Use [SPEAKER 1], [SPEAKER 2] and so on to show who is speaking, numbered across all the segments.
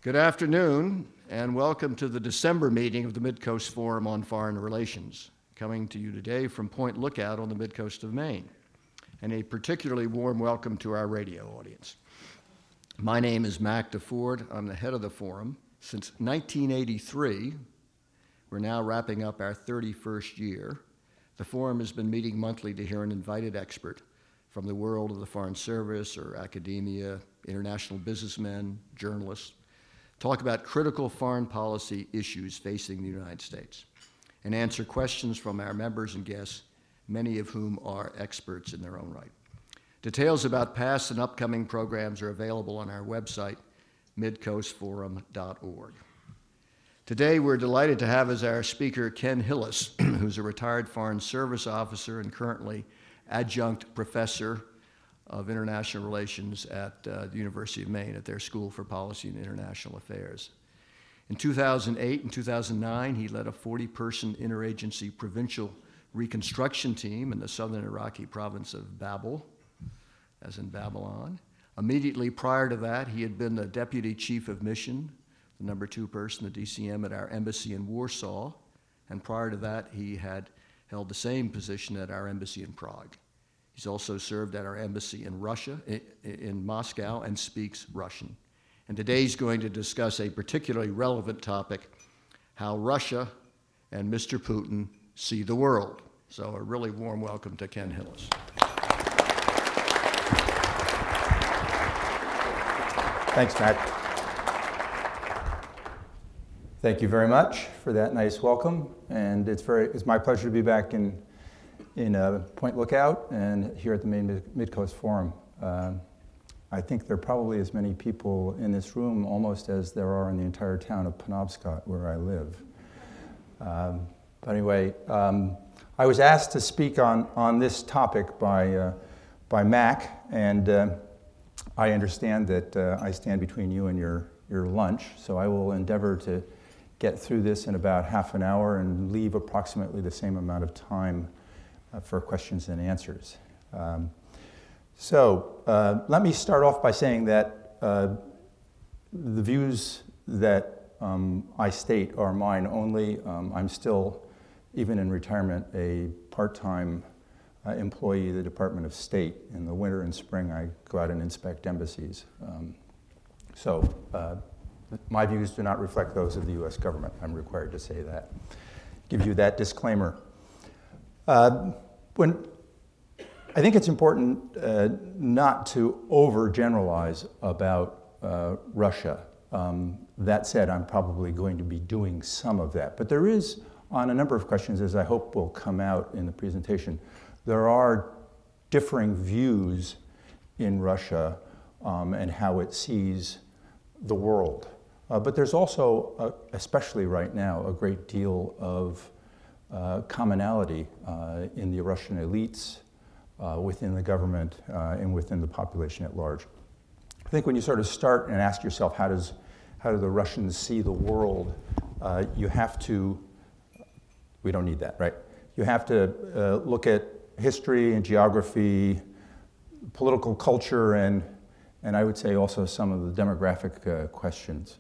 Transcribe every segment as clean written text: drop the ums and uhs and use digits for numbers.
[SPEAKER 1] Good afternoon, and welcome to the December meeting of the Midcoast Forum on Foreign Relations, coming to you today from Point Lookout on the midcoast of Maine, and a particularly warm welcome to our radio audience. My name is Mac DeFord. I'm the head of the forum. Since 1983, we're now wrapping up our 31st year. The forum has been meeting monthly to hear an invited expert from the world of the Foreign Service or academia, international businessmen, journalists, talk about critical foreign policy issues facing the United States, and answer questions from our members and guests, many of whom are experts in their own right. Details about past and upcoming programs are available on our website, midcoastforum.org. Today, we're delighted to have as our speaker Ken Hillis, who's a retired Foreign Service officer and currently adjunct professor of International Relations at the University of Maine at their School for Policy and International Affairs. In 2008 and 2009, he led a 40-person interagency provincial reconstruction team in the southern Iraqi province of Babel, as in Babylon. Immediately prior to that, he had been the deputy chief of mission, the number 2 person, the DCM at our embassy in Warsaw, and prior to that, he had held the same position at our embassy in Prague. He's also served at our embassy in Russia, in Moscow, and speaks Russian. And today he's going to discuss a particularly relevant topic, how Russia and Mr. Putin see the world. So a really warm welcome to Ken Hillis.
[SPEAKER 2] Thanks, Matt. Thank you very much for that nice welcome. And it's my pleasure to be back in Point Lookout and here at the Maine Midcoast Forum. I think there are probably as many people in this room almost as there are in the entire town of Penobscot where I live. But anyway, I was asked to speak on this topic by Mac, and I understand that I stand between you and your lunch, so I will endeavor to get through this in about half an hour and leave approximately the same amount of time for questions and answers. So let me start off by saying that the views that I state are mine only. I'm still, even in retirement, a part-time employee of the Department of State. In the winter and spring, I go out and inspect embassies. So my views do not reflect those of the U.S. government. I'm required to say that. Give you that disclaimer. I think it's important not to overgeneralize about Russia. That said, I'm probably going to be doing some of that. But there is, on a number of questions, as I hope will come out in the presentation, there are differing views in Russia and how it sees the world. But there's also, especially right now, a great deal of commonality in the Russian elites, within the government, and within the population at large. I think when you sort of start and ask yourself, how do the Russians see the world, you have to, we don't need that, right? You have to look at history and geography, political culture, and I would say also some of the demographic questions.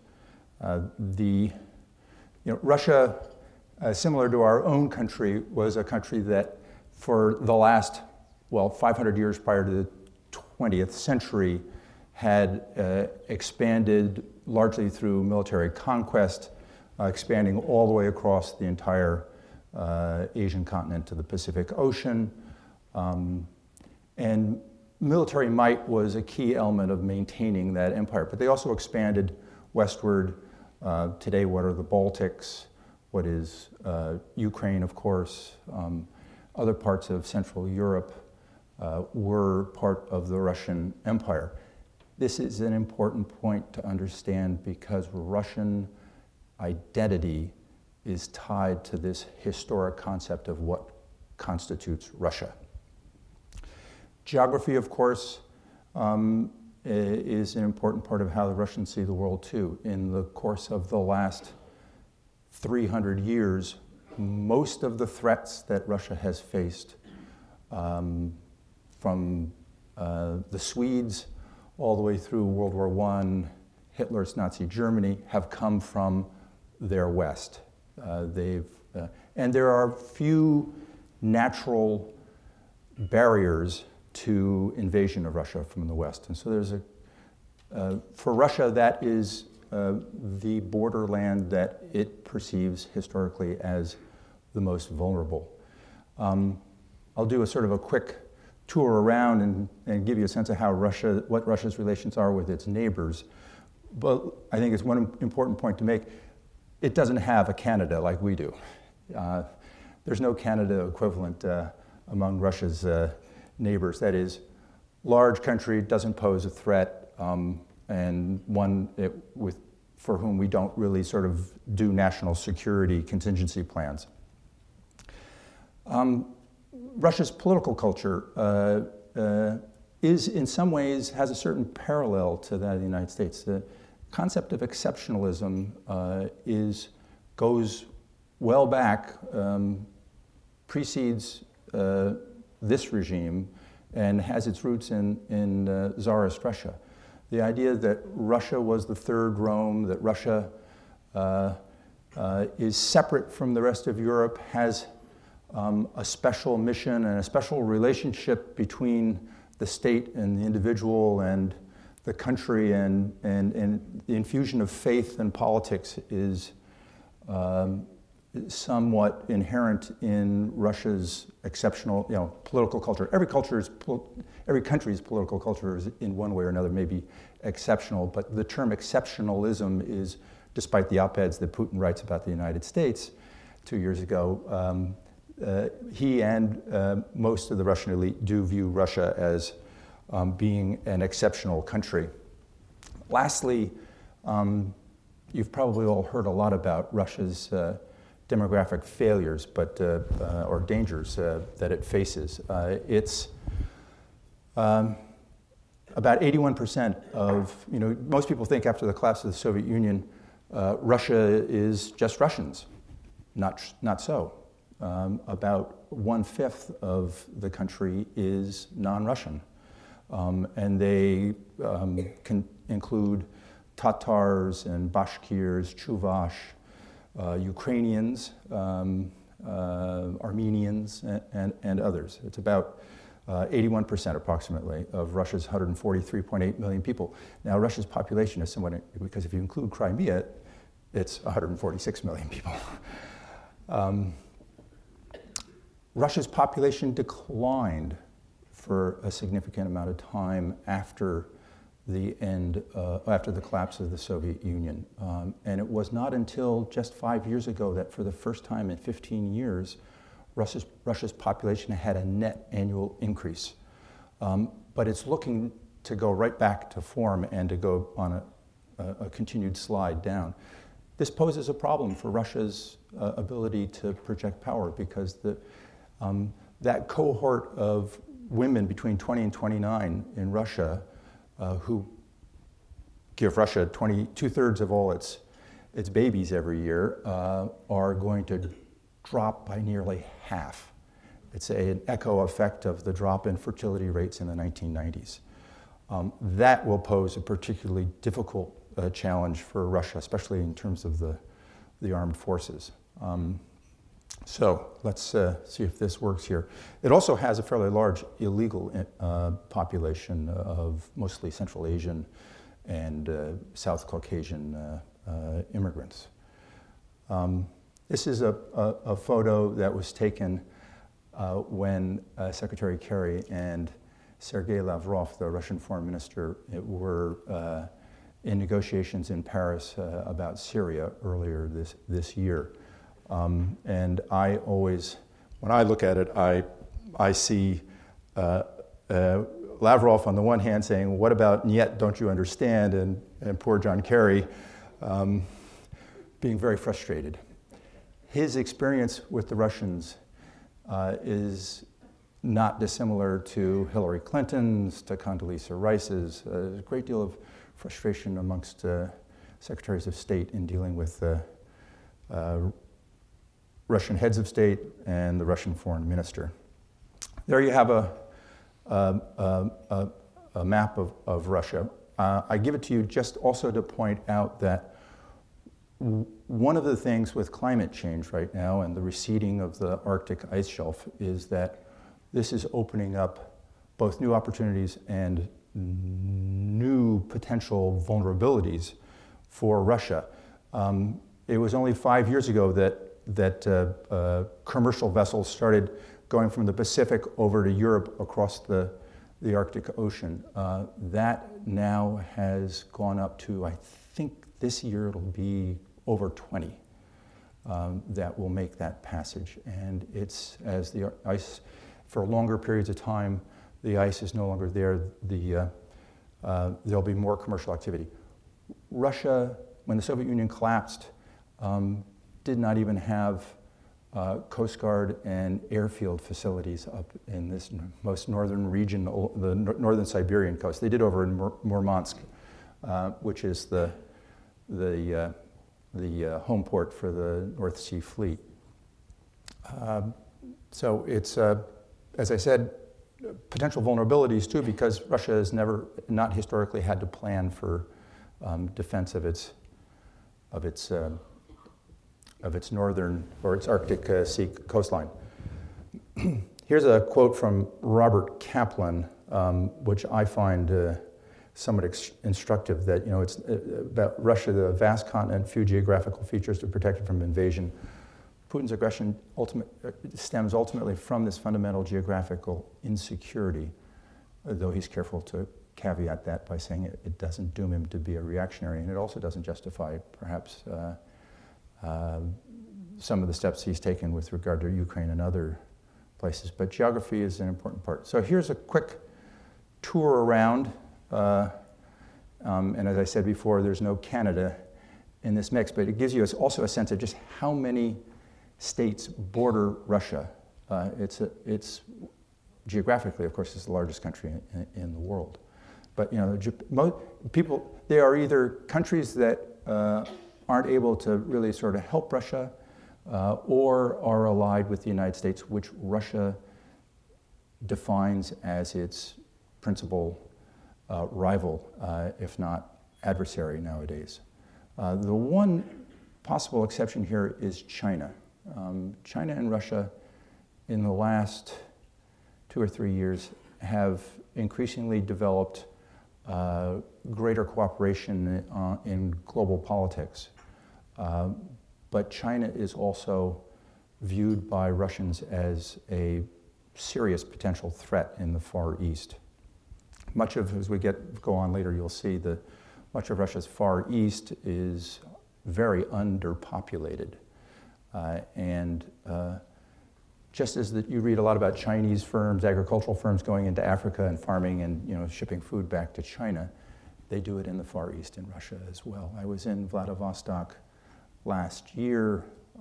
[SPEAKER 2] Russia, similar to our own country, was a country that for the last, 500 years prior to the 20th century had expanded largely through military conquest, expanding all the way across the entire Asian continent to the Pacific Ocean. And military might was a key element of maintaining that empire, but they also expanded westward. Today, what are the Baltics? What is Ukraine, of course? Other parts of Central Europe were part of the Russian Empire. This is an important point to understand because Russian identity is tied to this historic concept of what constitutes Russia. Geography, of course, is an important part of how the Russians see the world too. In the course of the last 300 years, most of the threats that Russia has faced, from the Swedes all the way through World War I, Hitler's Nazi Germany have come from their west. And there are few natural barriers to invasion of Russia from the west. And so there's for Russia, that is the borderland that it perceives historically as the most vulnerable. I'll do a sort of a quick tour around and give you a sense of how what Russia's relations are with its neighbors. But I think it's one important point to make. It doesn't have a Canada like we do. There's no Canada equivalent among Russia's neighbors. That is, large country, doesn't pose a threat, and one for whom we don't really sort of do national security contingency plans. Russia's political culture is, in some ways, has a certain parallel to that of the United States. The concept of exceptionalism goes well back, precedes this regime, and has its roots in Tsarist Russia. The idea that Russia was the third Rome, that Russia is separate from the rest of Europe, has a special mission and a special relationship between the state and the individual and the country, and the infusion of faith and politics is somewhat inherent in Russia's exceptional, political culture. Every country's political culture is, in one way or another, maybe exceptional, but the term exceptionalism is, despite the op-eds that Putin writes about the United States 2 years ago, he and most of the Russian elite do view Russia as being an exceptional country. Lastly, you've probably all heard a lot about Russia's demographic failures, or dangers that it faces. It's about 81% of, most people think after the collapse of the Soviet Union, Russia is just Russians. Not so. About 1/5 of the country is non-Russian. And they can include Tatars and Bashkirs, Chuvash, Ukrainians, Armenians, and others. It's about 81% approximately of Russia's 143.8 million people. Now, Russia's population is somewhat, because if you include Crimea, it's 146 million people. Russia's population declined for a significant amount of time after the collapse of the Soviet Union. And it was not until just 5 years ago that for the first time in 15 years, Russia's population had a net annual increase. But it's looking to go right back to form and to go on a continued slide down. This poses a problem for Russia's ability to project power, because that cohort of women between 20 and 29 in Russia who give Russia 2/3 of all its babies every year are going to drop by nearly half. It's an echo effect of the drop in fertility rates in the 1990s. That will pose a particularly difficult challenge for Russia, especially in terms of the armed forces. So let's see if this works here. It also has a fairly large illegal population of mostly Central Asian and South Caucasian immigrants. This is a photo that was taken when Secretary Kerry and Sergei Lavrov, the Russian foreign minister, were in negotiations in Paris about Syria earlier this year. And I always, when I look at it, I see Lavrov on the one hand saying, "What about Niet, don't you understand?" And poor John Kerry being very frustrated. His experience with the Russians is not dissimilar to Hillary Clinton's, to Condoleezza Rice's. There's a great deal of frustration amongst secretaries of state in dealing with Russian heads of state and the Russian foreign minister. There you have a map of Russia. I give it to you just also to point out that one of the things with climate change right now and the receding of the Arctic ice shelf is that this is opening up both new opportunities and new potential vulnerabilities for Russia. It was only 5 years ago that commercial vessels started going from the Pacific over to Europe across the Arctic Ocean. That now has gone up to, I think this year it'll be over 20 that will make that passage. And it's as the ice, for longer periods of time, the ice is no longer there, there'll be more commercial activity. Russia, when the Soviet Union collapsed, did not even have Coast Guard and airfield facilities up in this most northern region, the northern Siberian coast. They did over in Murmansk, which is the home port for the North Sea Fleet. So it's, as I said, potential vulnerabilities too, because Russia has not historically had to plan for defense of its northern or its Arctic Sea coastline. Here's a quote from Robert Kaplan, which I find somewhat instructive. That it's about Russia, the vast continent, few geographical features to protect it from invasion. Putin's aggression stems ultimately from this fundamental geographical insecurity, though he's careful to caveat that by saying it doesn't doom him to be a reactionary, and it also doesn't justify perhaps some of the steps he's taken with regard to Ukraine and other places. But geography is an important part. So here's a quick tour around, and as I said before, there's no Canada in this mix, but it gives you also a sense of just how many states border Russia. It's geographically, of course, it's the largest country in the world. But people, they are either countries that aren't able to really sort of help Russia, or are allied with the United States, which Russia defines as its principal rival, if not adversary nowadays. The one possible exception here is China. China and Russia in the last 2 or 3 years have increasingly developed greater cooperation in global politics. But China is also viewed by Russians as a serious potential threat in the Far East. Much of, as we go on later, you'll see that much of Russia's Far East is very underpopulated. Just as you read a lot about Chinese firms, agricultural firms going into Africa and farming and shipping food back to China, they do it in the Far East in Russia as well. I was in Vladivostok last year,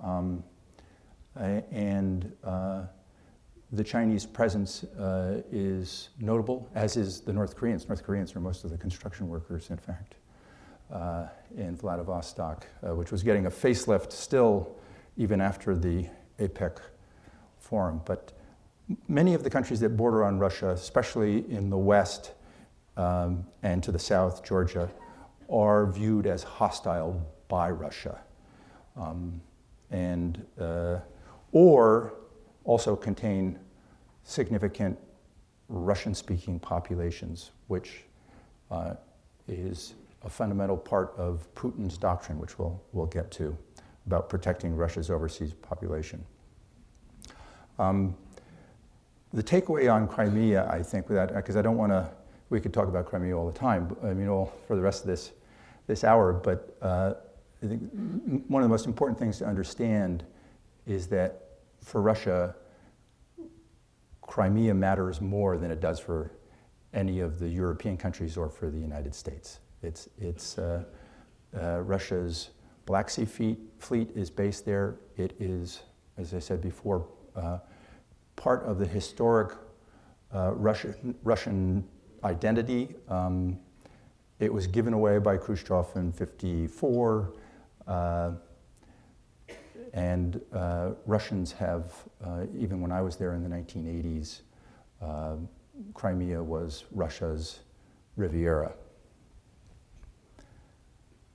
[SPEAKER 2] and the Chinese presence is notable, as is the North Koreans. North Koreans are most of the construction workers, in fact, in Vladivostok, which was getting a facelift still even after the APEC forum. But many of the countries that border on Russia, especially in the west and to the south, Georgia, are viewed as hostile by Russia. Or also contain significant Russian-speaking populations, which is a fundamental part of Putin's doctrine, which we'll get to, about protecting Russia's overseas population. The takeaway on Crimea, I think, because I don't want to, we could talk about Crimea all the time, for the rest of this hour, but I think one of the most important things to understand is that for Russia, Crimea matters more than it does for any of the European countries or for the United States. It's Russia's Black Sea fleet is based there. It is, as I said before, part of the historic Russian identity. It was given away by Khrushchev in '54, and Russians have, even when I was there in the 1980s, Crimea was Russia's Riviera.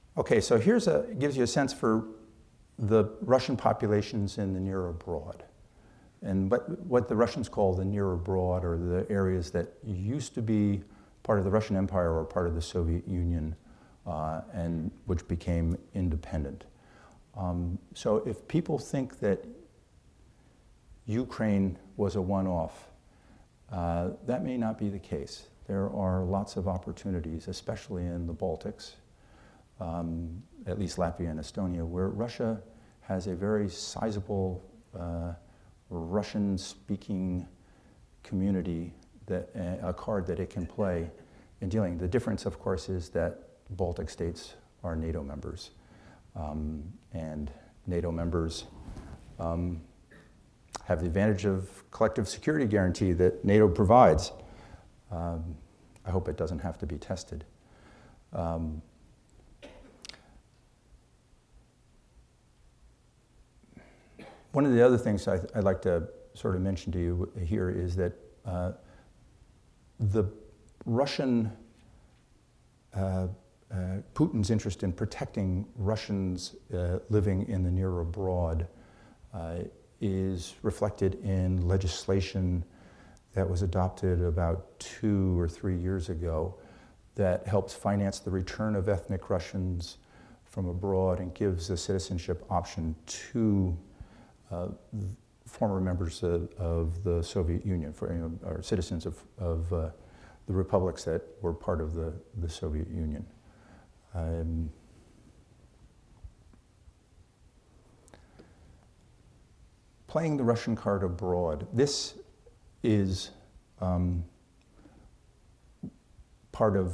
[SPEAKER 2] Okay, so gives you a sense for the Russian populations in the near abroad. And what the Russians call the near abroad, or the areas that used to be part of the Russian Empire or part of the Soviet Union, and which became independent. So if people think that Ukraine was a one-off, that may not be the case. There are lots of opportunities, especially in the Baltics, at least Latvia and Estonia, where Russia has a very sizable Russian-speaking community, a card that it can play in dealing. The difference, of course, is that Baltic states are NATO members, and NATO members have the advantage of collective security guarantee that NATO provides. I hope it doesn't have to be tested. One of the other things I'd like to sort of mention to you here is that the Russian, Putin's interest in protecting Russians living in the near abroad is reflected in legislation that was adopted about 2 or 3 years ago that helps finance the return of ethnic Russians from abroad and gives a citizenship option to former members of the Soviet Union, or citizens of the republics that were part of the Soviet Union. Playing the Russian card abroad. This is part of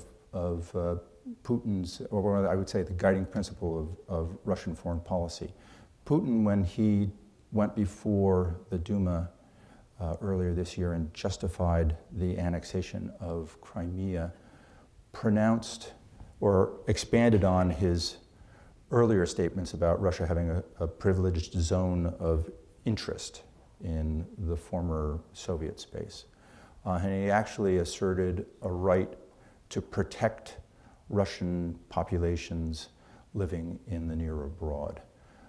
[SPEAKER 2] Putin's, or I would say the guiding principle of Russian foreign policy. Putin, when he went before the Duma earlier this year and justified the annexation of Crimea, pronounced or expanded on his earlier statements about Russia having a privileged zone of interest in the former Soviet space. And he actually asserted a right to protect Russian populations living in the near abroad.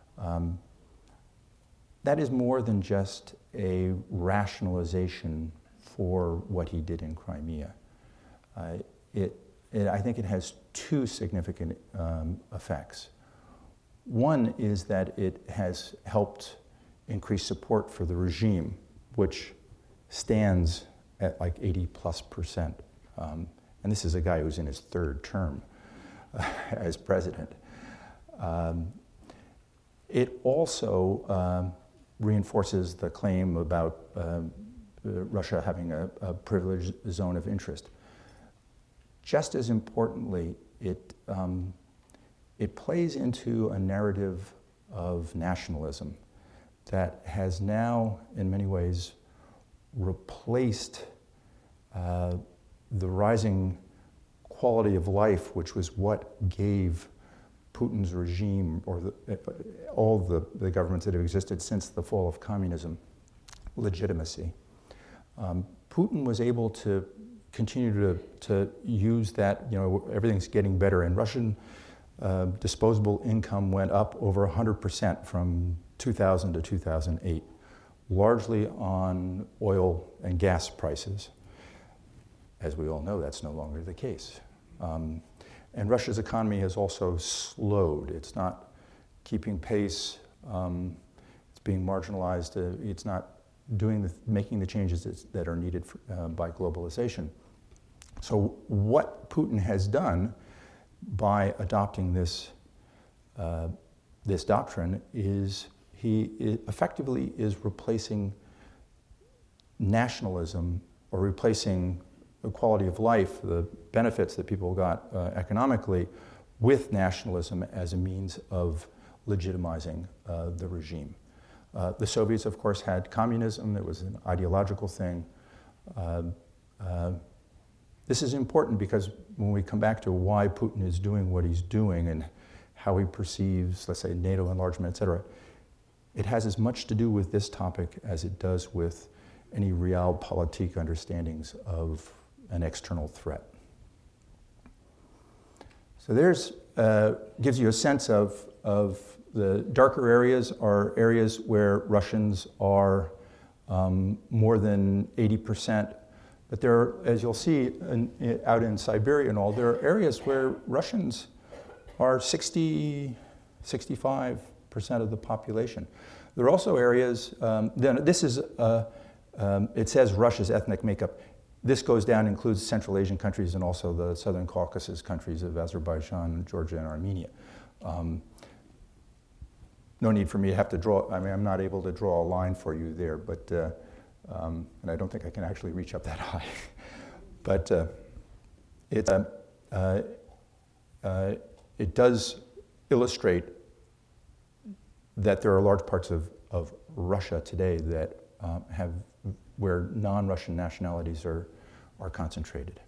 [SPEAKER 2] That is more than just a rationalization for what he did in Crimea. I think it has two significant effects. One is that it has helped increase support for the regime, which stands at like 80+%. And this is a guy who's in his third term as president. It also reinforces the claim about Russia having a privileged zone of interest. Just as importantly, it plays into a narrative of nationalism that has now, in many ways, replaced the rising quality of life, which was what gave Putin's regime, or all the governments that have existed since the fall of communism, legitimacy. Putin was able to continue to use that, everything's getting better, and Russian disposable income went up over 100% from 2000 to 2008, largely on oil and gas prices. As we all know, that's no longer the case. And Russia's economy has also slowed. It's not keeping pace. It's being marginalized. It's not making the changes that are needed by globalization. So what Putin has done by adopting this doctrine is he effectively is replacing nationalism, or replacing the quality of life, the benefits that people got economically, with nationalism as a means of legitimizing the regime. The Soviets, of course, had communism. It was an ideological thing. This is important because when we come back to why Putin is doing what he's doing and how he perceives, let's say, NATO enlargement, et cetera, it has as much to do with this topic as it does with any realpolitik understandings of an external threat. So So there's gives you a sense of the darker areas are areas where Russians are more than 80%. But there are, as you'll see out in Siberia and all, there are areas where Russians are 60, 65% of the population. There are also areas, then this is, it says Russia's ethnic makeup. This goes down, includes Central Asian countries and also the Southern Caucasus countries of Azerbaijan, Georgia, and Armenia. No need for me to have to draw, I mean, I'm not able to draw a line for you there, but, and I don't think I can actually reach up that high. But it does illustrate that there are large parts of Russia today that where non-Russian nationalities are concentrated.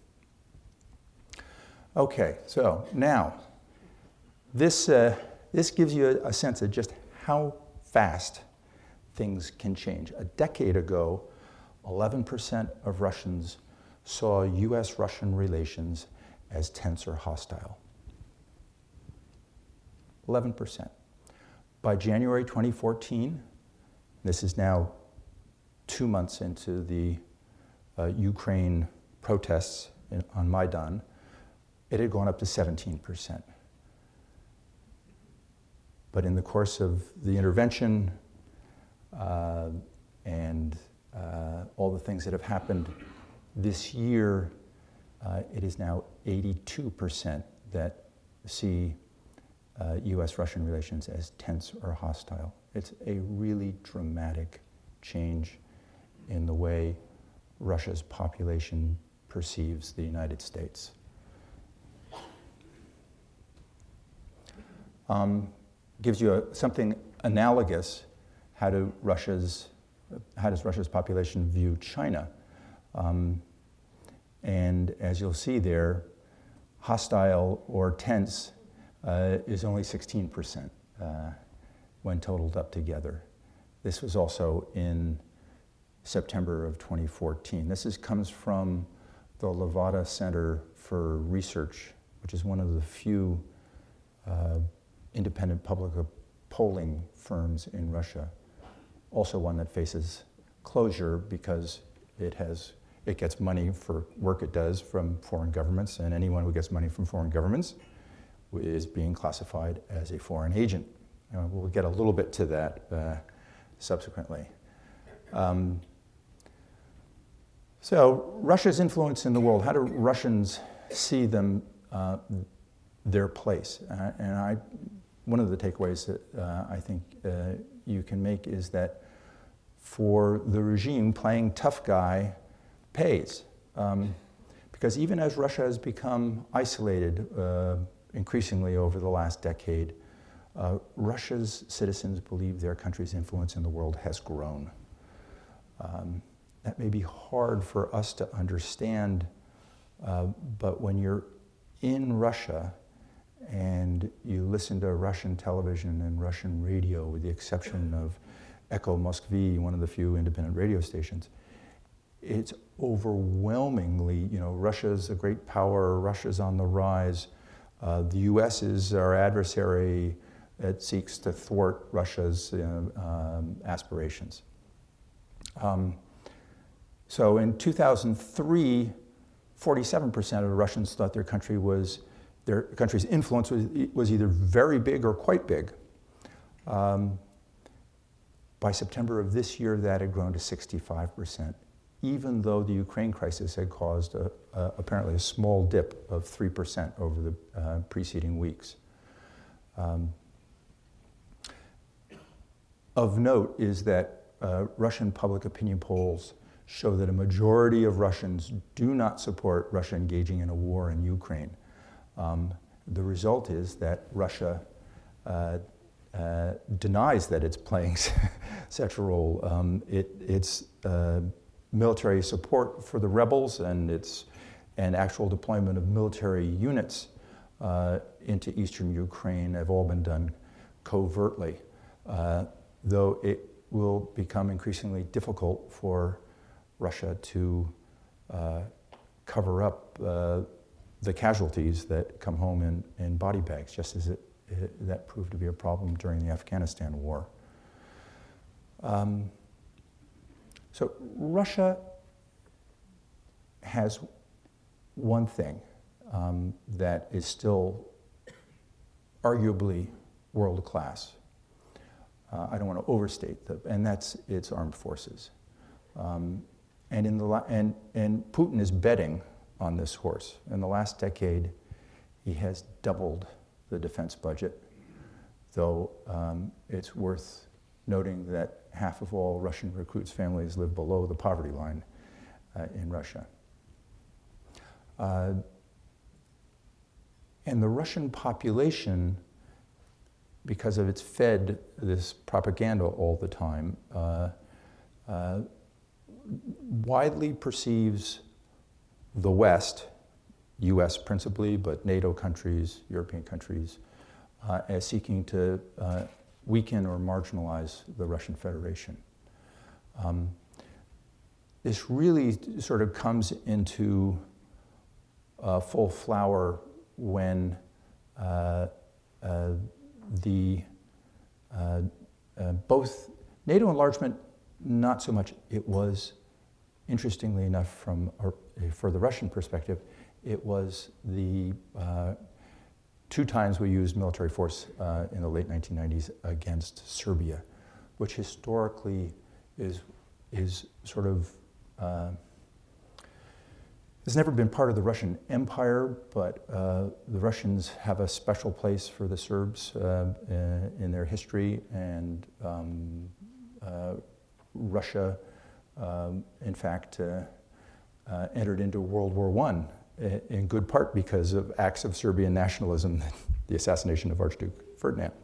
[SPEAKER 2] Okay, so now this gives you a sense of just how fast things can change. A decade ago, 11% of Russians saw U.S.-Russian relations as tense or hostile. 11%. By January 2014, this is now 2 months into the Ukraine protests on Maidan, it had gone up to 17%. But in the course of the intervention and all the things that have happened this year, it is now 82% that see U.S.-Russian relations as tense or hostile. It's a really dramatic change in the way Russia's population perceives the United States. Gives you something analogous. How does Russia's population view China? And as you'll see there, hostile or tense is only 16% when totaled up together. This was also in September of 2014. This comes from the Levada Center for Research, which is one of the few independent public polling firms in Russia. Also one that faces closure because it gets money for work it does from foreign governments, and anyone who gets money from foreign governments is being classified as a foreign agent. We'll get a little bit to that subsequently. So Russia's influence in the world, how do Russians see their place? One of the takeaways that I think you can make is that for the regime, playing tough guy pays. Because even as Russia has become isolated increasingly over the last decade, Russia's citizens believe their country's influence in the world has grown. That may be hard for us to understand, but when you're in Russia and you listen to Russian television and Russian radio, with the exception of Echo Moskvy, one of the few independent radio stations, it's overwhelmingly, Russia's a great power, Russia's on the rise. The US is our adversary. It seeks to thwart Russia's aspirations. So in 2003, 47% of Russians thought their country's influence was either very big or quite big. By September of this year, that had grown to 65%, even though the Ukraine crisis had caused apparently a small dip of 3% over the preceding weeks. Of note is that Russian public opinion polls show that a majority of Russians do not support Russia engaging in a war in Ukraine. The result is that Russia denies that it's playing such a role. Its military support for the rebels and actual deployment of military units into eastern Ukraine have all been done covertly, though it will become increasingly difficult for Russia to cover up the casualties that come home in body bags, just as that proved to be a problem during the Afghanistan war. So Russia has one thing that is still arguably world class. I don't want to overstate and that's its armed forces. And Putin is betting on this horse. In the last decade, he has doubled the defense budget, though it's worth noting that half of all Russian recruits' families live below the poverty line in Russia. And the Russian population, because of it's fed this propaganda all the time, widely perceives the West, US principally, but NATO countries, European countries, as seeking to weaken or marginalize the Russian Federation. This really sort of comes into full flower when both NATO enlargement, not so much. It was, interestingly enough, for the Russian perspective, it was the 2 times we used military force in the late 1990s against Serbia, which historically is sort of has never been part of the Russian Empire, but the Russians have a special place for the Serbs in their history, and Russia, in fact, entered into World War I in good part because of acts of Serbian nationalism, the assassination of Archduke Ferdinand.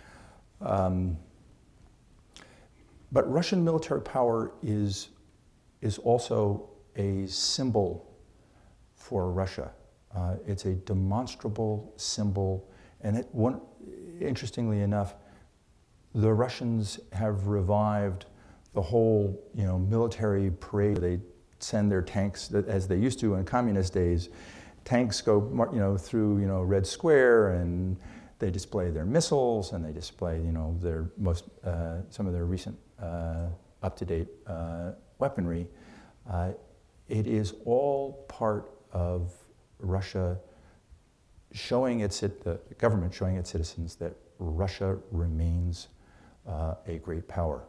[SPEAKER 2] But Russian military power is also a symbol for Russia. It's a demonstrable symbol, and interestingly enough, the Russians have revived the whole, military parade. They send their tanks, as they used to in communist days. Tanks go, through, Red Square, and they display their missiles, and they display, their some of their recent up-to-date weaponry. It is all part of Russia showing the government showing its citizens that Russia remains a great power.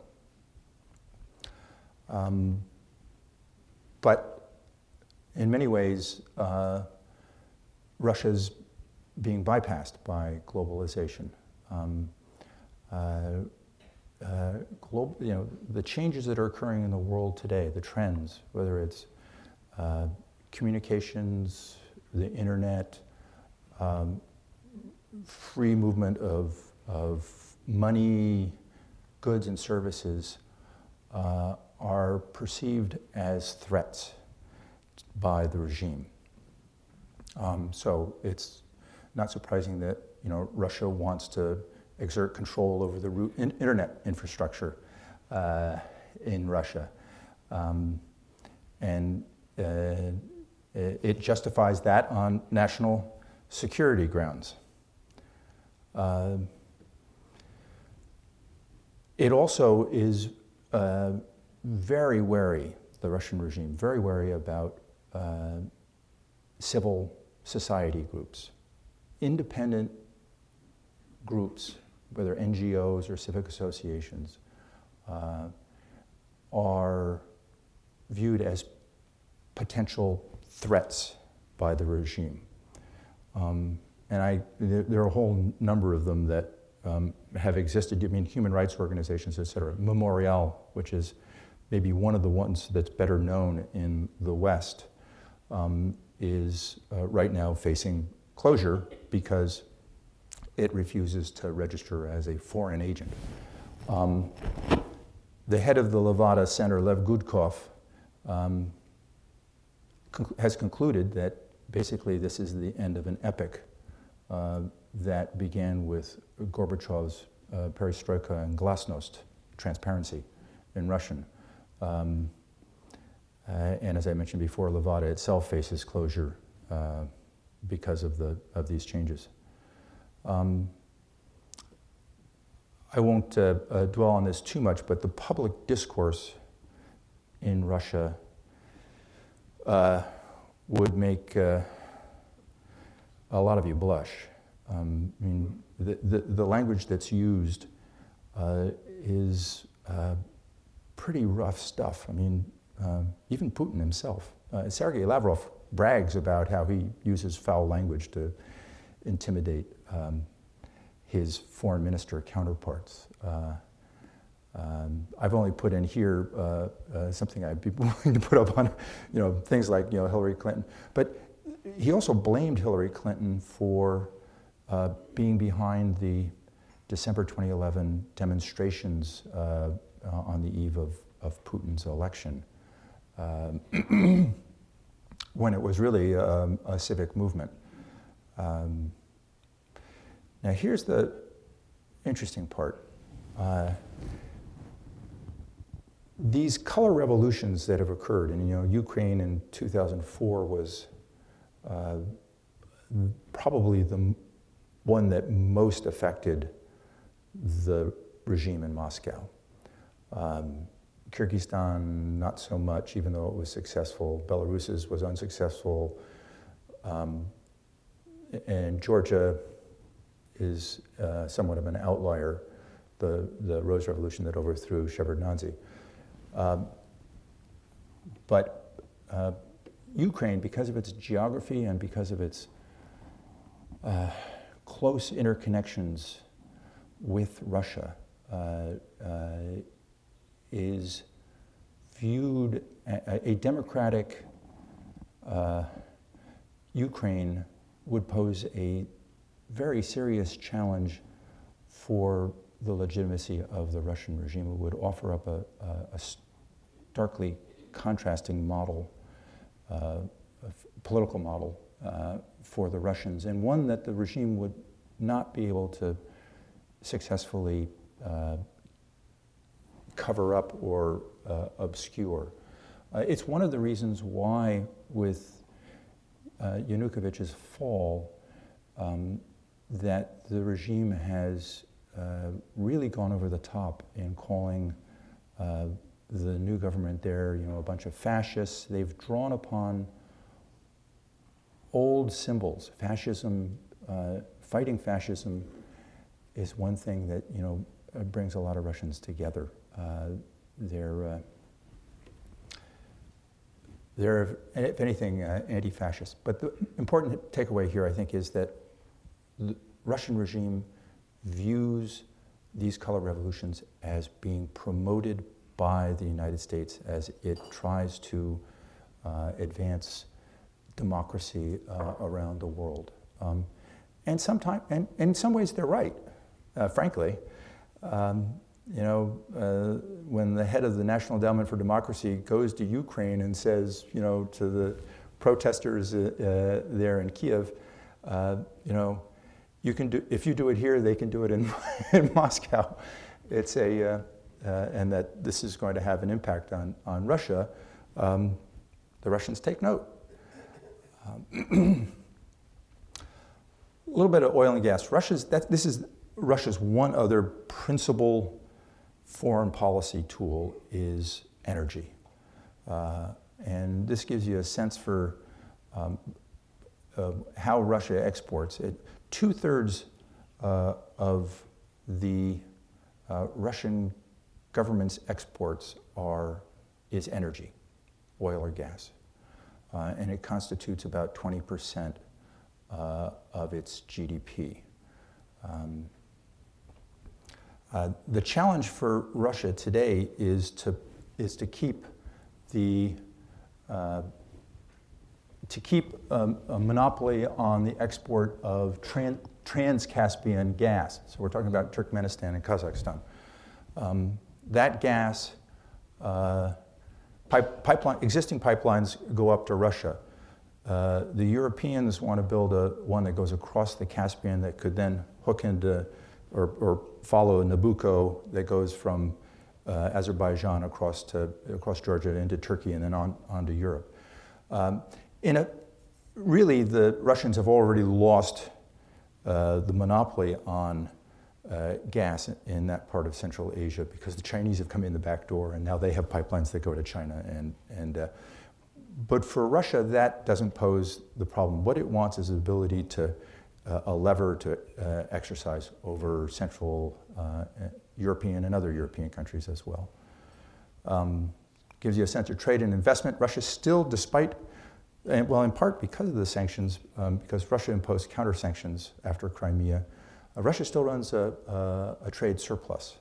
[SPEAKER 2] But in many ways, Russia's being bypassed by globalization. The changes that are occurring in the world today, the trends, whether it's communications, the internet, free movement of money, goods, and services, are perceived as threats by the regime. So it's not surprising that Russia wants to exert control over the internet infrastructure in Russia, and it justifies that on national security grounds. It also is very wary, the Russian regime, very wary about civil society groups. Independent groups, whether NGOs or civic associations, are viewed as potential threats by the regime. And there are a whole number of them that have existed. Human rights organizations, et cetera. Memorial, which is maybe one of the ones that's better known in the West, is right now facing closure because it refuses to register as a foreign agent. The head of the Levada Center, Lev Gudkov, has concluded that basically this is the end of an epic that began with Gorbachev's perestroika and glasnost, transparency in Russian. And as I mentioned before, Levada itself faces closure because of these changes. I won't dwell on this too much, but the public discourse in Russia would make a lot of you blush. I mean, the language that's used is pretty rough stuff. I mean, even Putin himself. Sergei Lavrov brags about how he uses foul language to intimidate his foreign minister counterparts. I've only put in here something I'd be willing to put up on, things like, Hillary Clinton. But he also blamed Hillary Clinton for being behind the December 2011 demonstrations on the eve of Putin's election, when it was really a civic movement. Now here's the interesting part. These color revolutions that have occurred, and Ukraine in 2004 was probably the one that most affected the regime in Moscow. Kyrgyzstan, not so much, even though it was successful. Belarus was unsuccessful. And Georgia is somewhat of an outlier, the Rose Revolution that overthrew Shevardnadze. But Ukraine, because of its geography and because of its close interconnections with Russia, is viewed, a democratic Ukraine would pose a very serious challenge for the legitimacy of the Russian regime. It would offer up a starkly contrasting model, a political model for the Russians, and one that the regime would not be able to successfully cover up or obscure. It's one of the reasons why, with Yanukovych's fall, that the regime has really gone over the top in calling the new government there, a bunch of fascists. They've drawn upon old symbols. Fascism, fighting fascism, is one thing that brings a lot of Russians together. They're, if anything, anti-fascist. But the important takeaway here, I think, is that the Russian regime views these color revolutions as being promoted by the United States as it tries to advance democracy around the world. And in some ways they're right, frankly. When the head of the National Endowment for Democracy goes to Ukraine and says, to the protesters there in Kiev, you can do, if you do it here, they can do it in Moscow. It's and that this is going to have an impact on Russia. The Russians take note. A little bit of oil and gas. This is Russia's one other principal foreign policy tool is energy. And this gives you a sense for how Russia exports. 2/3 of the Russian government's exports is energy, oil or gas. And it constitutes about 20% of its GDP. The challenge for Russia today is to keep a monopoly on the export of trans-Caspian gas. So we're talking about Turkmenistan and Kazakhstan. That gas, existing pipelines go up to Russia. The Europeans want to build one that goes across the Caspian that could then hook into or follow Nabucco that goes from Azerbaijan across Georgia into Turkey and then on to Europe. really, the Russians have already lost the monopoly on gas in that part of Central Asia because the Chinese have come in the back door, and now they have pipelines that go to China. But for Russia, that doesn't pose the problem. What it wants is the ability to a lever to exercise over Central European and other European countries as well. Gives you a sense of trade and investment. Russia still, despite, well, in part because of the sanctions, because Russia imposed counter-sanctions after Crimea, Russia still runs a trade surplus.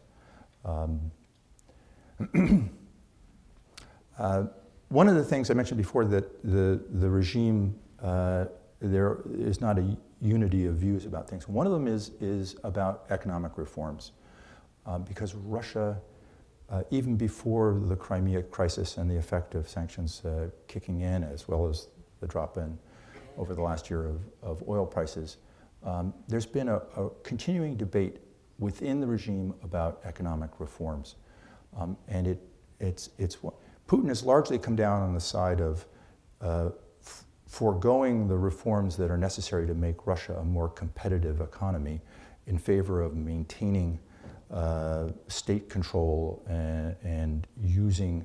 [SPEAKER 2] One of the things I mentioned before, that the regime, there is not a unity of views about things. One of them is about economic reforms, because Russia, even before the Crimea crisis and the effect of sanctions kicking in, as well as the drop in over the last year of oil prices, there's been a continuing debate within the regime about economic reforms, and Putin has largely come down on the side of foregoing the reforms that are necessary to make Russia a more competitive economy in favor of maintaining state control and using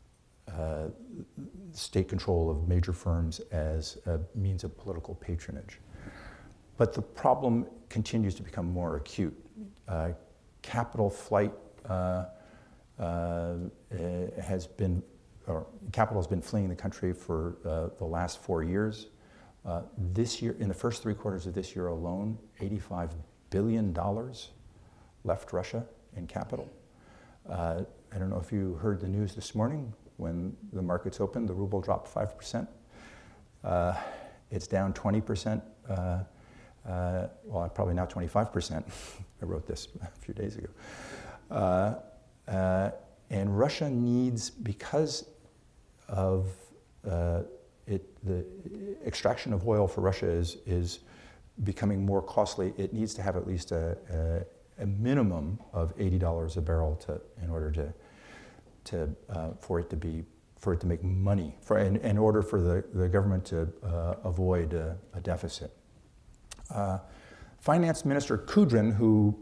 [SPEAKER 2] state control of major firms as a means of political patronage. But the problem continues to become more acute. Capital flight capital has been fleeing the country for the last 4 years. This year, in the first 3 quarters of this year alone, $85 billion left Russia in capital. I don't know if you heard the news this morning. When the markets opened, the ruble dropped 5%. It's down 20%. Well, probably now 25%. I wrote this a few days ago. And Russia needs, because of the extraction of oil for Russia is becoming more costly, it needs to have at least a minimum of $80 a barrel in order for it to make money, in order for the government to avoid a deficit. Finance Minister Kudrin, who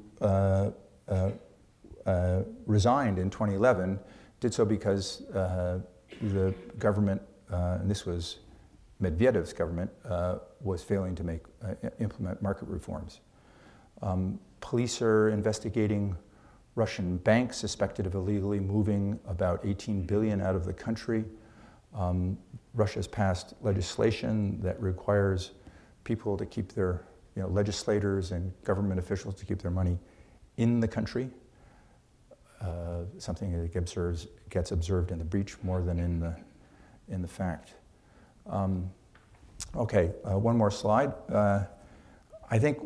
[SPEAKER 2] resigned in 2011, did so because the government, and this was Medvedev's government, was failing to implement market reforms. Police are investigating Russian banks suspected of illegally moving about $18 billion out of the country. Russia's passed legislation that requires people to keep their, legislators and government officials to keep their money in the country. Something that gets observed in the breach more than in the fact. Okay, one more slide. I think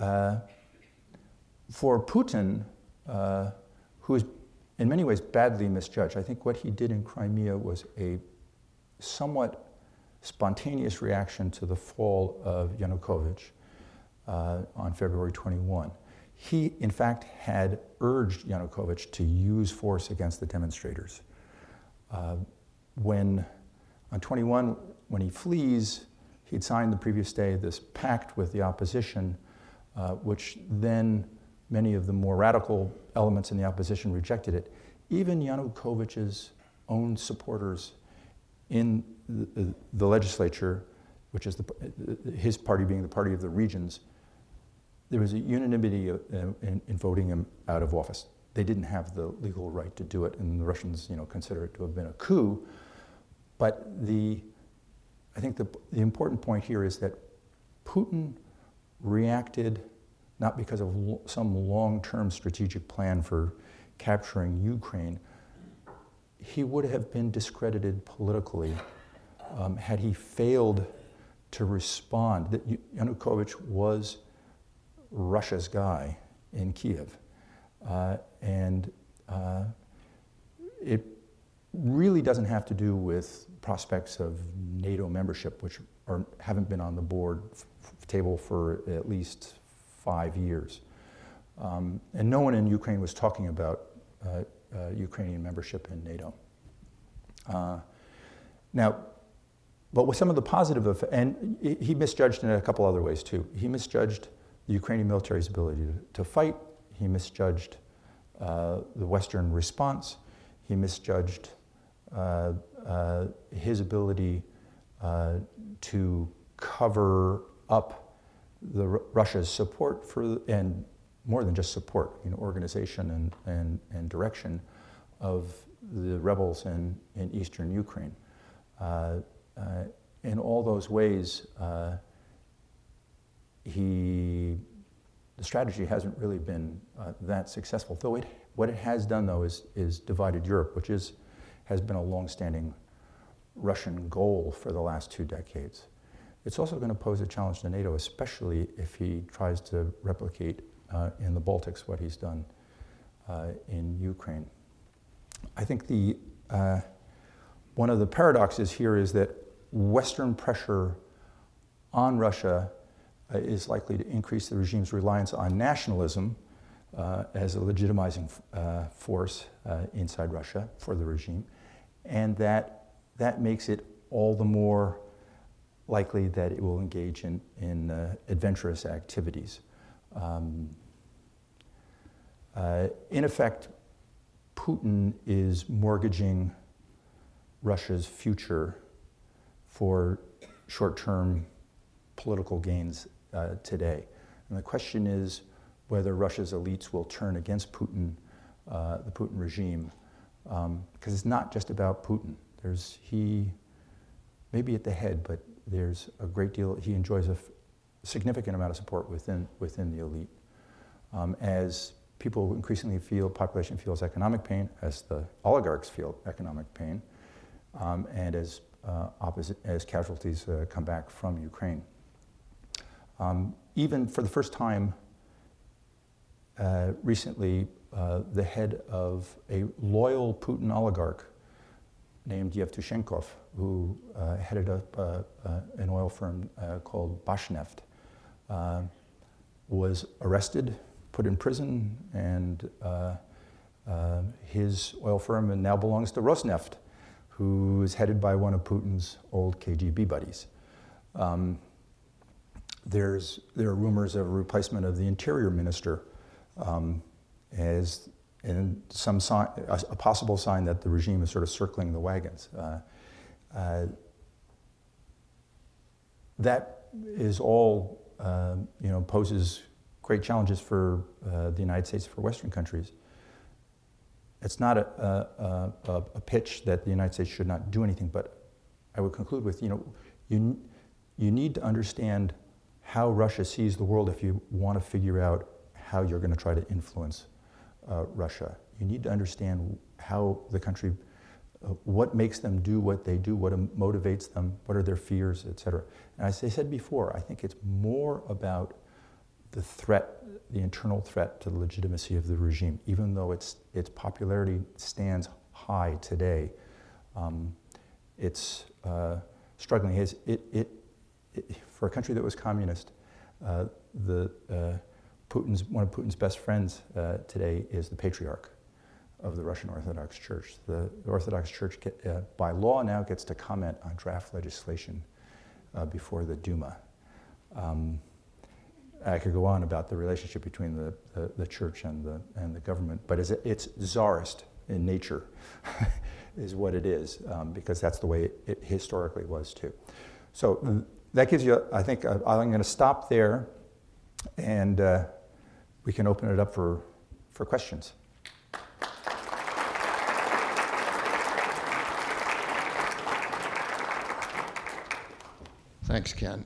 [SPEAKER 2] for Putin, who is in many ways badly misjudged, I think what he did in Crimea was a somewhat spontaneous reaction to the fall of Yanukovych on February 21. He, in fact, had urged Yanukovych to use force against the demonstrators. On 21, when he flees, he'd signed the previous day this pact with the opposition, which then many of the more radical elements in the opposition rejected it. Even Yanukovych's own supporters in the legislature, which is his party being the party of the regions, there was a unanimity in voting him out of office. They didn't have the legal right to do it, and the Russians, consider it to have been a coup. But I think the important point here is that Putin reacted not because of some long-term strategic plan for capturing Ukraine. He would have been discredited politically had he failed to respond. That Yanukovych was Russia's guy in Kiev. And it really doesn't have to do with prospects of NATO membership, which haven't been on the board table for at least 5 years. And no one in Ukraine was talking about Ukrainian membership in NATO. Now, But with some of the positive effects, and he misjudged in a couple other ways too. He misjudged the Ukrainian military's ability to fight. He misjudged the Western response. He misjudged his ability to cover up Russia's support for, and more than just support, organization and direction of the rebels in eastern Ukraine. In all those ways, the strategy hasn't really been that successful. Though what it has done, though, is divided Europe, which has been a long-standing Russian goal for the last 2 decades. It's also going to pose a challenge to NATO, especially if he tries to replicate in the Baltics what he's done in Ukraine. I think one of the paradoxes here is that Western pressure on Russia is likely to increase the regime's reliance on nationalism as a legitimizing force inside Russia for the regime, and that makes it all the more likely that it will engage in adventurous activities. In effect, Putin is mortgaging Russia's future for short-term political gains today. And the question is whether Russia's elites will turn against Putin, the Putin regime, because it's not just about Putin. He may be at the head, but there's a great deal, he enjoys a significant amount of support within the elite. As people increasingly population feels economic pain, as the oligarchs feel economic pain, and as casualties come back from Ukraine. Even for the first time recently, the head of a loyal Putin oligarch named Yevtushenkov, who headed up an oil firm called Bashneft, was arrested, put in prison, and his oil firm now belongs to Rosneft, who is headed by one of Putin's old KGB buddies. There are rumors of a replacement of the interior minister as in some sign, a possible sign that the regime is sort of circling the wagons. That is all, poses great challenges for the United States, for Western countries. It's not a pitch that the United States should not do anything, but I would conclude with, you need to understand how Russia sees the world if you want to figure out how you're going to try to influence Russia. You need to understand how the country, what makes them do what they do, what motivates them, what are their fears, et cetera. And as I said before, I think it's more about the threat, the internal threat to the legitimacy of the regime, even though its popularity stands high today. It's struggling. For a country that was communist, one of Putin's best friends today is the patriarch of the Russian Orthodox Church. The Orthodox Church, by law now, gets to comment on draft legislation before the Duma. I could go on about the relationship between the church and the government, but it's czarist in nature, is what it is, because that's the way it historically was too. So that gives you, I think, I'm going to stop there, and we can open it up for questions.
[SPEAKER 1] Thanks, Ken.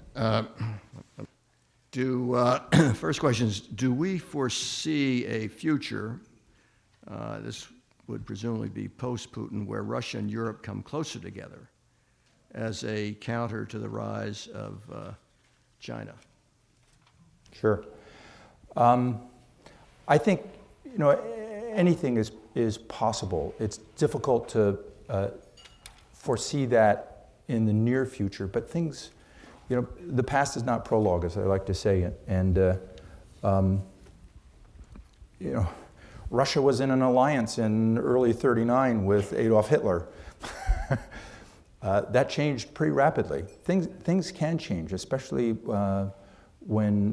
[SPEAKER 1] First question is, do we foresee a future, this would presumably be post-Putin, where Russia and Europe come closer together as a counter to the rise of China?
[SPEAKER 2] Sure. I think, anything is possible. It's difficult to foresee that in the near future, but things, the past is not prologue, as I like to say, and Russia was in an alliance in early '39 with Adolf Hitler. That changed pretty rapidly. Things can change, especially when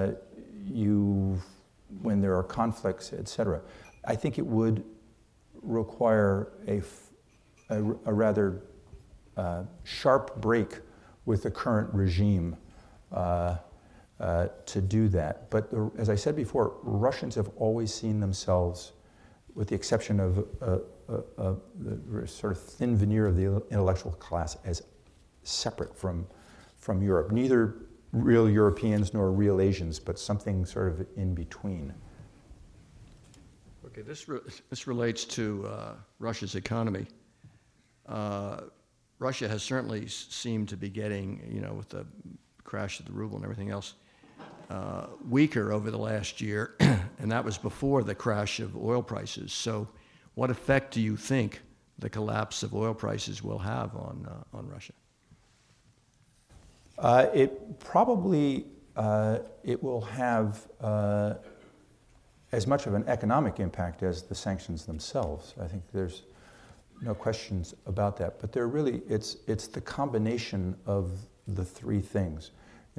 [SPEAKER 2] when there are conflicts, etc. I think it would require a rather sharp break with the current regime to do that. But as I said before, Russians have always seen themselves, with the exception of the sort of thin veneer of the intellectual class, as separate from Europe. Neither real Europeans nor real Asians, but something sort of in between.
[SPEAKER 1] Okay, this relates to Russia's economy. Russia has certainly seemed to be getting, with the crash of the ruble and everything else, weaker over the last year, and that was before the crash of oil prices. So what effect do you think the collapse of oil prices will have on Russia?
[SPEAKER 2] It probably it will have as much of an economic impact as the sanctions themselves. I think there's no questions about that. But they're really it's the combination of the three things.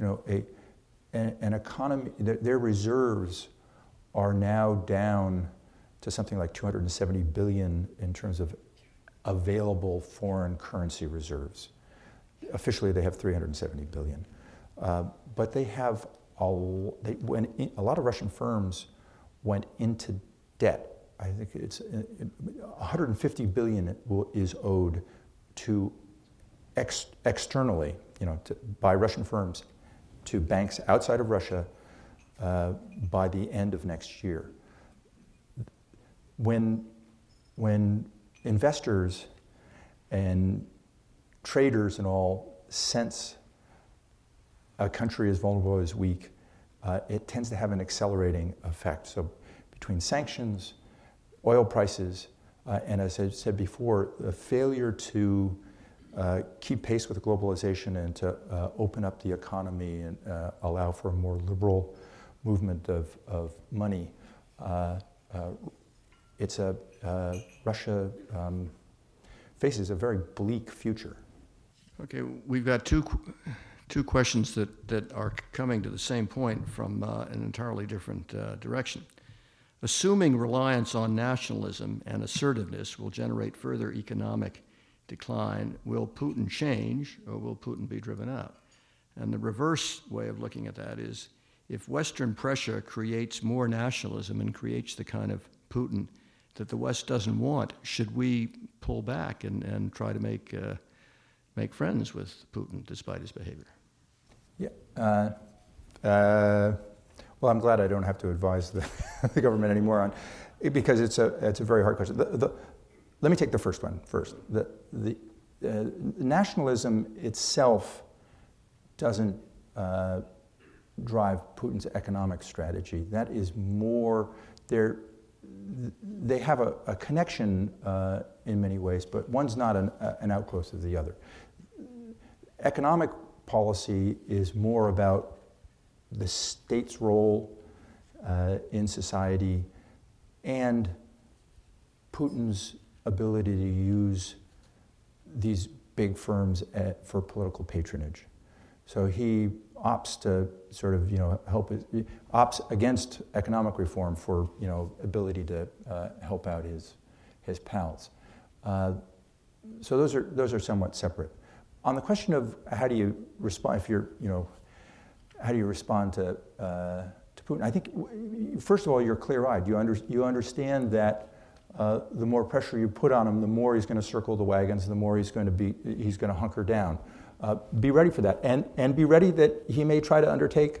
[SPEAKER 2] An economy, their reserves are now down to something like 270 billion in terms of available foreign currency reserves. Officially, they have 370 billion. But they have a lot of Russian firms went into debt. I think it's 150 billion is owed to externally, by Russian firms to banks outside of Russia by the end of next year. When investors and traders and all sense a country as vulnerable as weak, it tends to have an accelerating effect. So between sanctions, oil prices, and as I said before, the failure to keep pace with globalization and to open up the economy and allow for a more liberal movement of money, Russia faces a very bleak future.
[SPEAKER 1] Okay, we've got two questions that are coming to the same point from an entirely different direction. Assuming reliance on nationalism and assertiveness will generate further economic decline, will Putin change or will Putin be driven out? And the reverse way of looking at that is, if Western pressure creates more nationalism and creates the kind of Putin that the West doesn't want, should we pull back and try to make friends with Putin despite his behavior?
[SPEAKER 2] Yeah. Well, I'm glad I don't have to advise the government anymore on it, because it's a very hard question. Let me take the first one first. The nationalism itself doesn't drive Putin's economic strategy. That is more, they have a connection in many ways, but one's not an outgrowth of the other. Economic policy is more about the state's role in society and Putin's ability to use these big firms for political patronage. So he opts to sort of, opts against economic reform for, ability to help out his pals. So those are somewhat separate. On the question of how do you respond how do you respond to Putin? I think, first of all, you're clear-eyed. You understand that the more pressure you put on him, the more he's going to circle the wagons, the more he's going to hunker down. Be ready for that, and be ready that he may try to undertake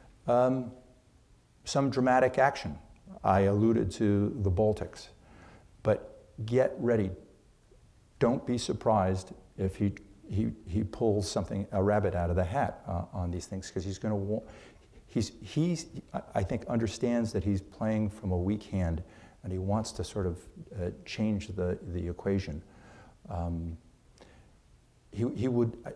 [SPEAKER 2] some dramatic action. I alluded to the Baltics, but get ready. Don't be surprised if he pulls a rabbit out of the hat on these things, because he's going to. He's I think understands that he's playing from a weak hand, and he wants to sort of change the equation. He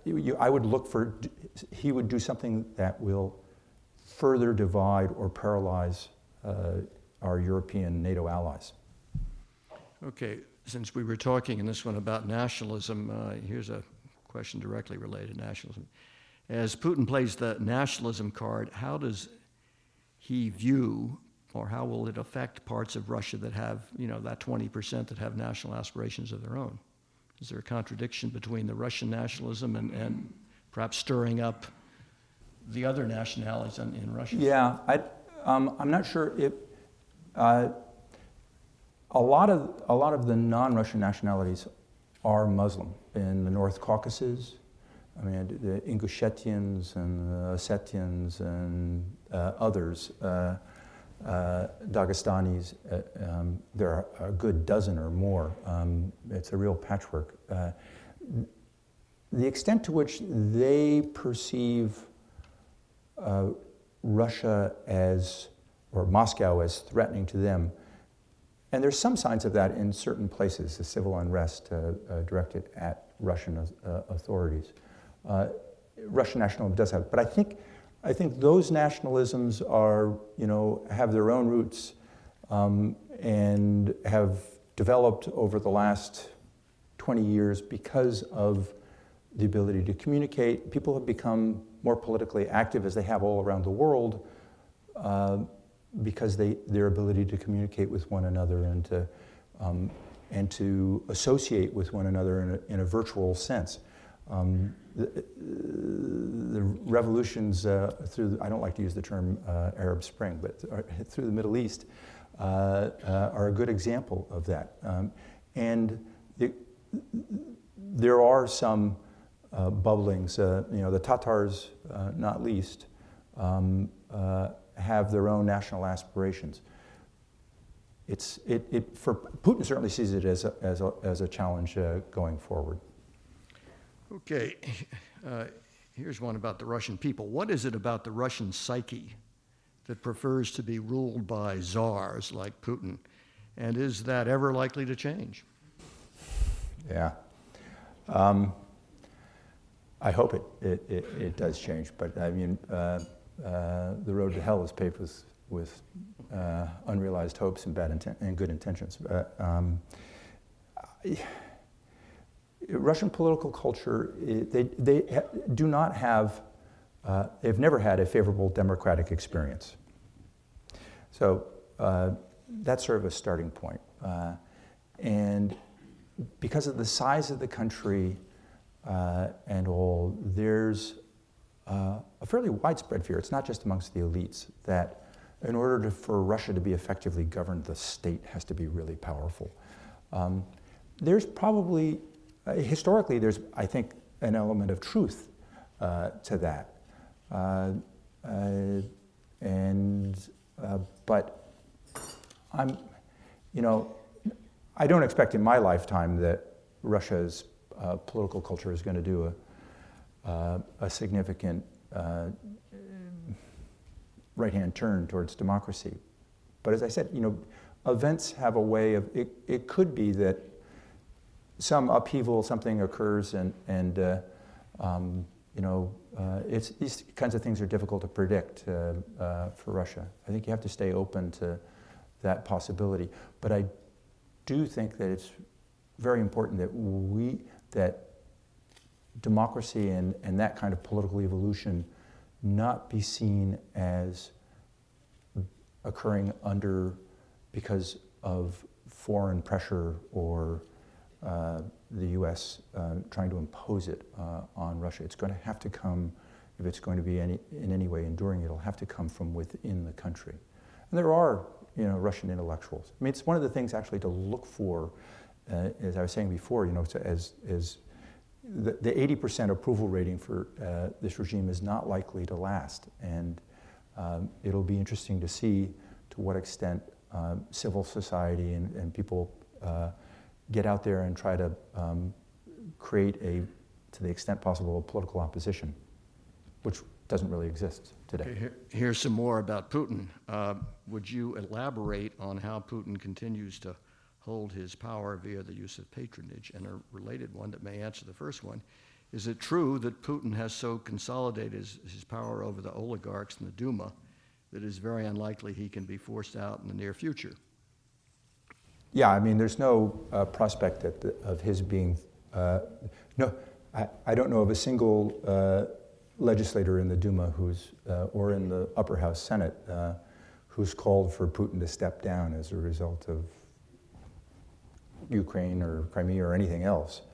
[SPEAKER 2] would do something that will further divide or paralyze our European NATO allies.
[SPEAKER 1] Okay, since we were talking in this one about nationalism, here's a question directly related to nationalism. As Putin plays the nationalism card, how does he view, or how will it affect parts of Russia that have, that 20% that have national aspirations of their own? Is there a contradiction between the Russian nationalism and perhaps stirring up the other nationalities in Russia?
[SPEAKER 2] Yeah, I'm not sure if a lot of the non-Russian nationalities are Muslim in the North Caucasus. I mean, the Ingushetians and the Ossetians and others, Dagestanis. There are a good dozen or more. It's a real patchwork. The extent to which they perceive Russia as, or Moscow as threatening to them, and there's some signs of that in certain places, the civil unrest directed at Russian authorities. Russian nationalism does have, but I think those nationalisms are, have their own roots and have developed over the last 20 years because of the ability to communicate. People have become more politically active, as they have all around the world, because their ability to communicate with one another and to associate with one another in a virtual sense. The revolutions through, I don't like to use the term Arab Spring, but through the Middle East are a good example of that. And there are some bubblings, the Tatars, not least, have their own national aspirations. For Putin certainly sees it as a challenge going forward.
[SPEAKER 1] Okay, here's one about the Russian people. What is it about the Russian psyche that prefers to be ruled by czars like Putin? And is that ever likely to change?
[SPEAKER 2] Yeah. I hope it does change, but I mean, the road to hell is paved with unrealized hopes and good intentions. Russian political culture, they do not have, they've never had a favorable democratic experience. So that's sort of a starting point. And because of the size of the country and all, there's a fairly widespread fear, it's not just amongst the elites, that in order for Russia to be effectively governed, the state has to be really powerful. There's probably, historically, there's, I think, an element of truth to that. But I don't expect in my lifetime that Russia's political culture is going to do a significant right-hand turn towards democracy. But as I said, events have a way of, it could be that some upheaval, something occurs, and it's, these kinds of things are difficult to predict for Russia. I think you have to stay open to that possibility. But I do think that it's very important that democracy and that kind of political evolution not be seen as occurring because of foreign pressure or the U.S. Trying to impose it on Russia. It's going to have to come, if it's going to be in any way enduring, it'll have to come from within the country. And there are, Russian intellectuals. I mean, it's one of the things actually to look for, as I was saying before, as the 80% approval rating for this regime is not likely to last. And it'll be interesting to see to what extent civil society and people get out there and try to create to the extent possible, a political opposition, which doesn't really exist today.
[SPEAKER 1] Okay, here's some more about Putin. Would you elaborate on how Putin continues to hold his power via the use of patronage? And a related one that may answer the first one, is it true that Putin has so consolidated his power over the oligarchs in the Duma that it is very unlikely he can be forced out in the near future?
[SPEAKER 2] Yeah, I mean, there's no prospect of his being. No, I don't know of a single legislator in the Duma or in the upper house Senate who's called for Putin to step down as a result of Ukraine or Crimea or anything else.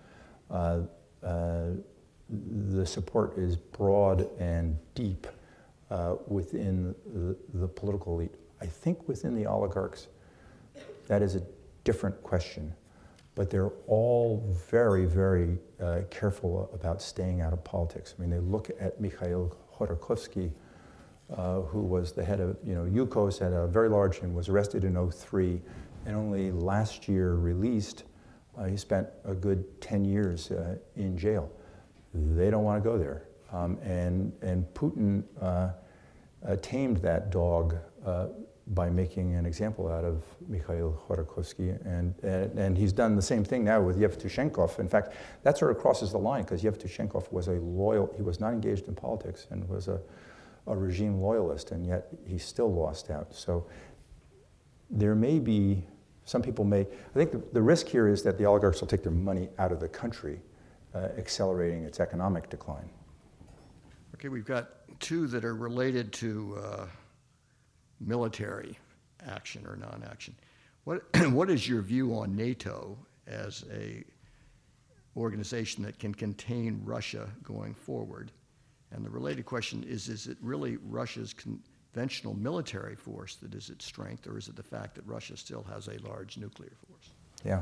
[SPEAKER 2] The support is broad and deep within the political elite. I think within the oligarchs, that is a different question. But they're all very, very careful about staying out of politics. I mean, they look at Mikhail Khodorkovsky, who was the head of, Yukos, had a very large and was arrested in 2003, and only last year released. He spent a good 10 years in jail. They don't want to go there. And Putin tamed that dog by making an example out of Mikhail Khodorkovsky, and he's done the same thing now with Yevtushenkov. In fact, that sort of crosses the line, because Yevtushenkov was he was not engaged in politics and was a regime loyalist, and yet he still lost out. So there may be, some people may, I think the risk here is that the oligarchs will take their money out of the country, accelerating its economic decline.
[SPEAKER 1] Okay, we've got two that are related to military action or non-action. What is your view on NATO as a organization that can contain Russia going forward? And the related question is it really Russia's conventional military force that is its strength, or is it the fact that Russia still has a large nuclear force?
[SPEAKER 2] Yeah,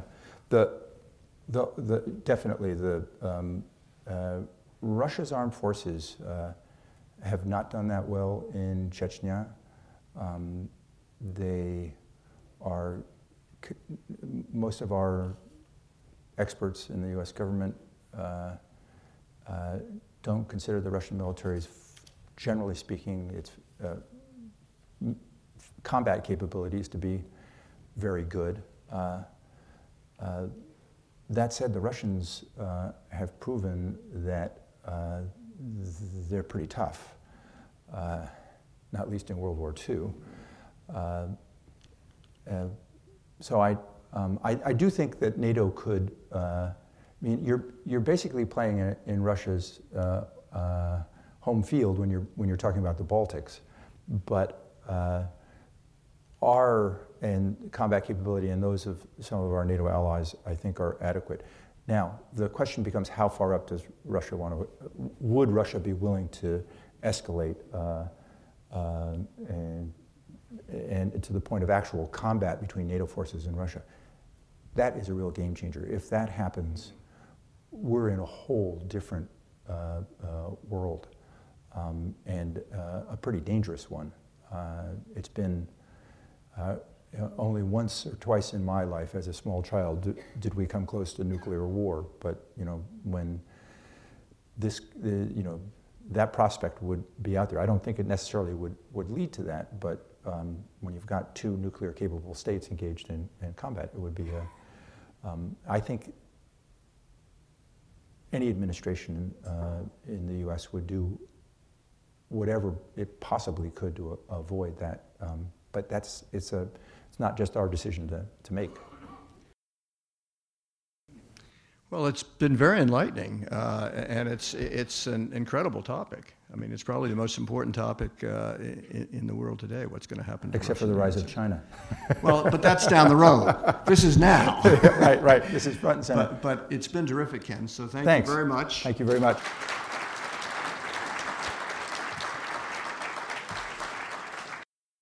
[SPEAKER 2] definitely Russia's armed forces have not done that well in Chechnya. They are, most of our experts in the U.S. government don't consider the Russian military's, generally speaking, its combat capabilities to be very good. That said, the Russians have proven that they're pretty tough, not least in World War II. So I do think that NATO could. I mean, you're basically playing in Russia's home field when you're talking about the Baltics, but our combat capability and those of some of our NATO allies, I think, are adequate. Now, the question becomes, how far up does Russia want to? Would Russia be willing to escalate and to the point of actual combat between NATO forces and Russia? That is a real game changer. If that happens, we're in a whole different world, and a pretty dangerous one. It's been only once or twice in my life as a small child did we come close to nuclear war, but when that prospect would be out there. I don't think it necessarily would lead to that, but when you've got two nuclear capable states engaged in combat, it would be I think any administration in the U.S. would do whatever it possibly could to avoid that. But it's not just our decision to make.
[SPEAKER 1] Well, it's been very enlightening, and it's an incredible topic. I mean, it's probably the most important topic in the world today. What's going to happen to
[SPEAKER 2] except for the rise of China?
[SPEAKER 1] Well, but that's down the road. This is now.
[SPEAKER 2] Right. This is front and center.
[SPEAKER 1] But it's been terrific, Ken. So thank
[SPEAKER 2] Thanks.
[SPEAKER 1] you very much.
[SPEAKER 2] Thank you very much.